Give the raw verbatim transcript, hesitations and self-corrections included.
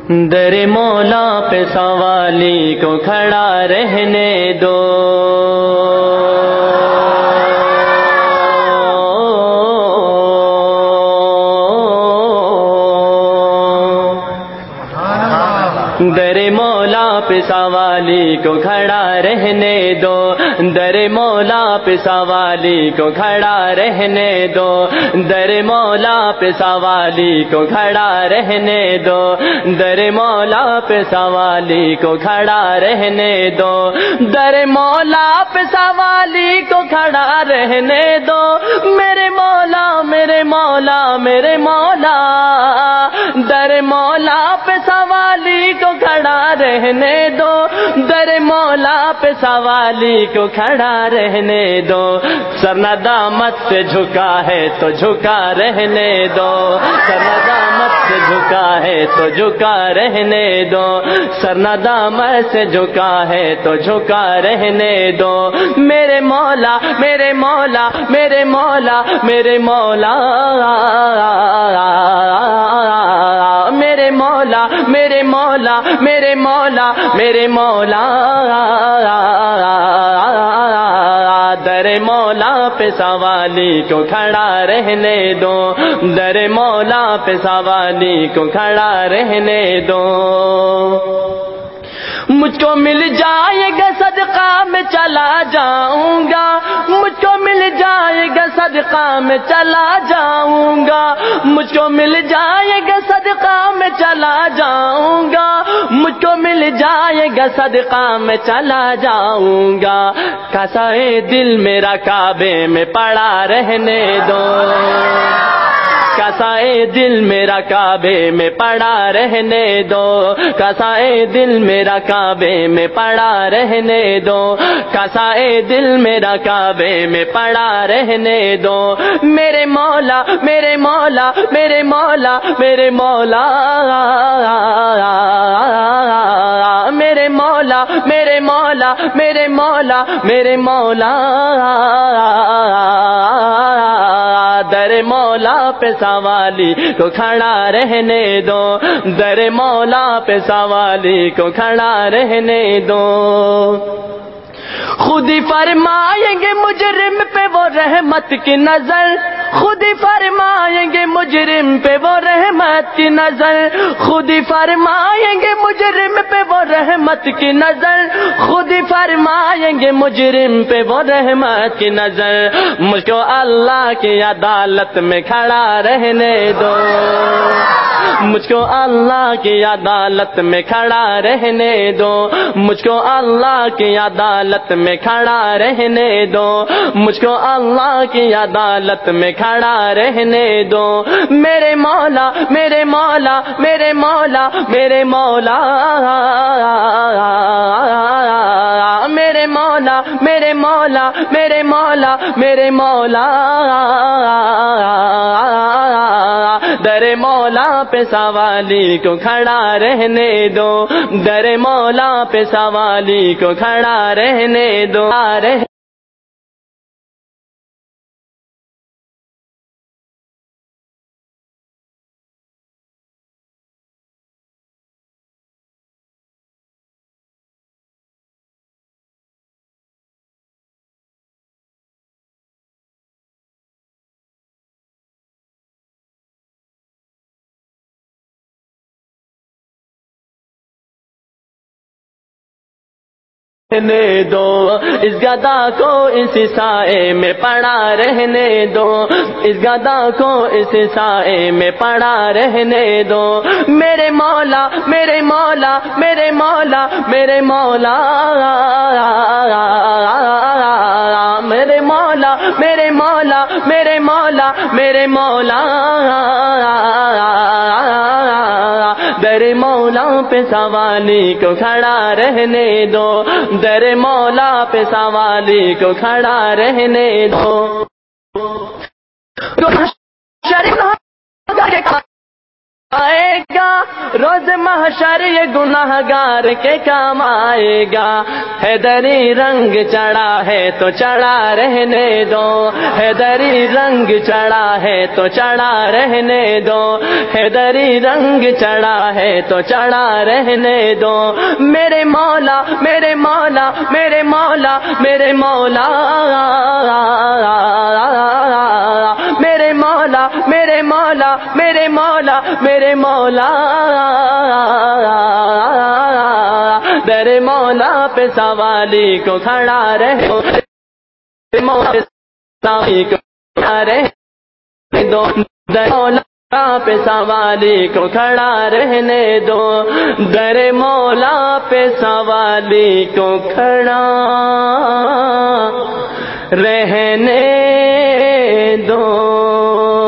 در مولا پہ سوالی کو کھڑا رہنے دو، در مولا پہ سوالی کو کھڑا رہنے دو، در مولا پہ سوالی کو کھڑا رہنے دو، در مولا پہ سوالی کو کھڑا رہنے دو، در مولا پہ سوالی کو کھڑا رہنے دو، در مولا پہ سوالی کو کھڑا رہنے دو، میرے مولا میرے مولا میرے مولا، در مولا پہ سوالی کو کھڑا رہنے دو، در مولا پہ سوالی کو کھڑا رہنے دو، سر ندامت سے جھکا ہے تو جھکا رہنے دو، سر ندامت سے جھکا ہے تو جھکا رہنے دو، سر ندامت سے جھکا ہے تو جھکا رہنے دو، میرے مولا میرے مولا میرے مولا میرے مولا، میرے مولا میرے مولا میرے مولا میرے مولا، در مولا پہ سوالی کو کھڑا رہنے دو، در مولا پہ سوالی کو کھڑا رہنے دو، مجھ کو مل جائے گا صدقہ میں چلا جاؤں گا، مجھ کو مل جائے گا صدقہ میں چلا جاؤں گا، مجھ کو مل جائے گا صدقہ میں چلا جاؤں گا، مجھ کو مل جائے گا صدقہ میں چلا جاؤں گا، کسائے دل میرا کعبے میں پڑا رہنے دو، کسائے دل میرا کعبے میں پڑا رہنے دو، کسائے دل میرا کعبے میں پڑا رہنے دو، کسائے دل میرا کعبے میں پڑا رہنے دو، میرے مولا میرے مولا میرے مولا میرے مولا، میرے مولا میرے مولا میرے مولا میرے مولا، در مولا پہ سوالی کو کھڑا رہنے دو، در مولا پہ سوالی کو کھڑا رہنے دو، خود ہی فرمائیں گے مجرم پہ وہ رحمت کی نظر، خود ہی فرمائیں گے مجرم پہ وہ رحمت کی نظر، خود ہی فرمائیں گے مجرم پہ وہ رحمت کی نظر، خود ہی فرمائیں گے مجرم پہ وہ رحمت کی نظر، مجھ کو اللہ کی عدالت میں کھڑا رہنے دو، مجھ کو اللہ کی عدالت میں کھڑا رہنے دو، مجھ کو اللہ کی عدالت میں کھڑا رہنے دو، مجھ کو اللہ کی عدالت میں کھڑا رہنے دو، میرے مولا میرے مولا میرے مولا میرے مولا، میرے مولا میرے مولا میرے مولا میرے مولا، در مولا پہ سوالی کو کھڑا رہنے دو، در مولا پہ سوالی کو کھڑا رہنے دو، رہنے دو، اس گدا کو اس سائے میں پڑا رہنے دو، اس گدا کو اس سائے میں پڑا رہنے دو، میرے مولا میرے مولا میرے مولا میرے مولا، میرے مولا میرے مولا میرے مولا میرے مولا، در مولا پہ سوالی کو کھڑا رہنے دو، در مولا پہ سوالی کو کھڑا رہنے دو، شریف گا، روز محشر یہ گناہگار کے کام آئے گا۔ حیدری رنگ چڑھا ہے تو چڑھا رہنے دو، حیدری رنگ چڑھا ہے تو چڑھا رہنے دو، حیدری رنگ چڑھا ہے تو چڑھا رہنے دو۔ میرے مولا میرے مولا میرے مولا میرے مولا میرے مولا میرے مولا میرے مولا میرے مولا در مولا پہ سوالی کو کھڑا رہو، مولا سوالی کو کھڑا رہنے دو، در مولا پہ سوالی کو کھڑا رہنے دو، در مولا پہ سوالی کو کھڑا رہنے دو۔